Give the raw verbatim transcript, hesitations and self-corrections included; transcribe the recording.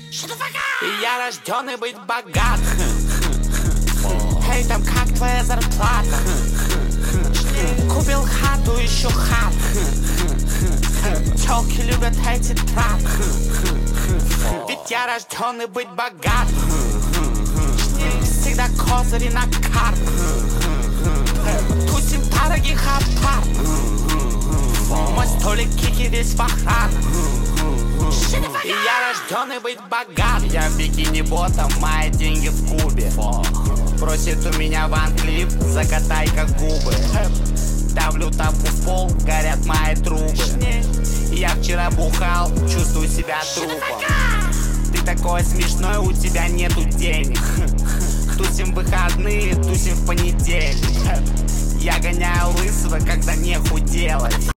И я рожденный быть богат. Эй, там как твоя зарплата? Купил хату, еще хат. Тёлки любят эти трап. Ведь я рожденный быть богат. Всегда козыри на карт. Тусим дорогих апарт. Мой столик кики весь в охран. И я рожденный быть богат. Я в бикини ботом, мои деньги в кубе. Просит у меня Ван Клиф, закатай-ка губы. Давлю тапку в пол, горят мои трубы. Я вчера бухал, чувствую себя трупом. Ты такой смешной, у тебя нету денег. Тусим в выходные, тусим в понедельник. Я гоняю лысого, когда нехуй делать.